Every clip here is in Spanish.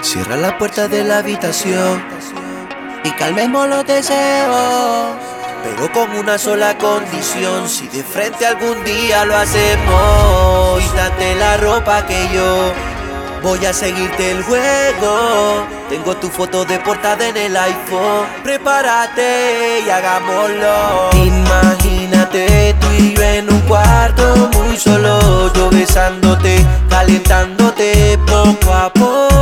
Cierra la puerta de la habitación y calmemos los deseos, pero con una sola condición: si de frente algún día lo hacemos, quítate la ropa que yo voy a seguirte el juego. Tengo tu foto de portada en el iPhone. Prepárate y hagámoslo. Imagínate tú y yo en un cuarto muy solo, yo besándote, calentándote poco a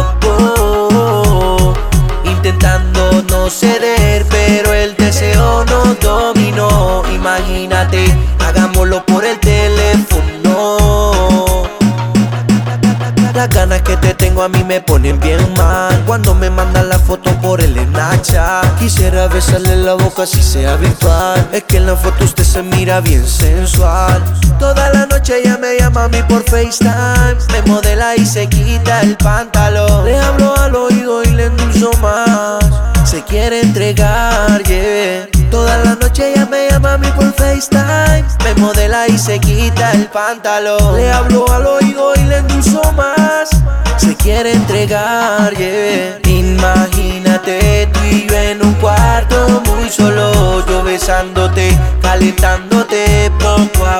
poco, intentando no ceder, pero el deseo nos dominó. Imagínate, hagámoslo por el teléfono. Las ganas que te tengo a mí me ponen bien mal cuando me mandan la foto por el Snapchat. Quisiera besarle la boca si sea virtual, es que en la foto usted se mira bien sensual. Toda la noche ella me llama a mí por FaceTime, me modela y se quita el pantalón. Le hablo al oído y le endulzo más, se quiere entregar, yeah. Toda la noche ella me llama a mí por FaceTime, me modela y se quita el pantalón. Le hablo al oído y le endulzo más, se quiere entregar, yeah. Imagínate tú y yo en un cuarto muy solo, yo besándote, calentándote poco a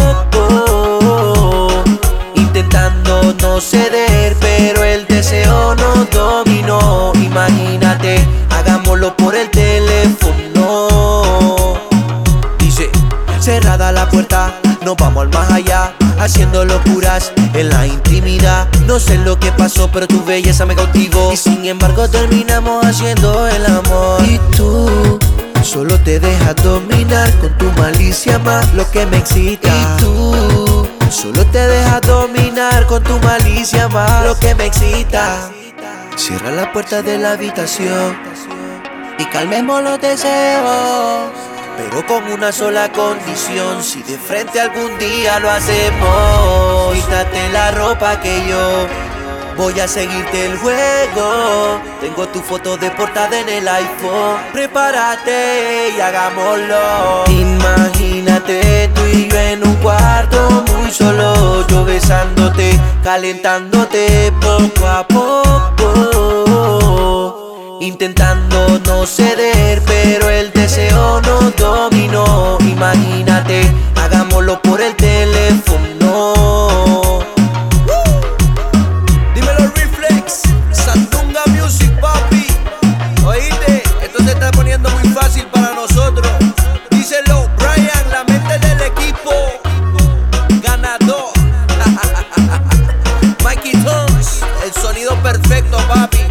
poco, intentando no ceder, pero el deseo nos dominó. Imagínate, hagámoslo por el teléfono. Dice, cerrada la puerta, nos vamos al más allá, haciendo locuras en la intimidad. No sé lo que pasó, pero tu belleza me cautivó, y sin embargo terminamos haciendo el amor. Y tú solo te dejas dominar con tu malicia, más lo que me excita. Y tú solo te dejas dominar con tu malicia, más lo que me excita. Cierra la puerta de la habitación y calmemos los deseos, pero con una sola condición: si de frente algún día lo hacemos, quítate la ropa que yo voy a seguirte el juego. Tengo tu foto de portada en el iPhone. Prepárate y hagámoslo. Imagínate tú y yo en un cuarto muy solo, yo besándote, calentándote poco a poco, intentando no ceder, pero el deseo nos dominó. Imagínate, hagámoslo por el teléfono. Dímelo Reflex, Sandunga Music, papi. Oíste, esto se está poniendo muy fácil para nosotros. Díselo Brian, la mente del equipo ganador. Mikey Tones, el sonido perfecto, papi.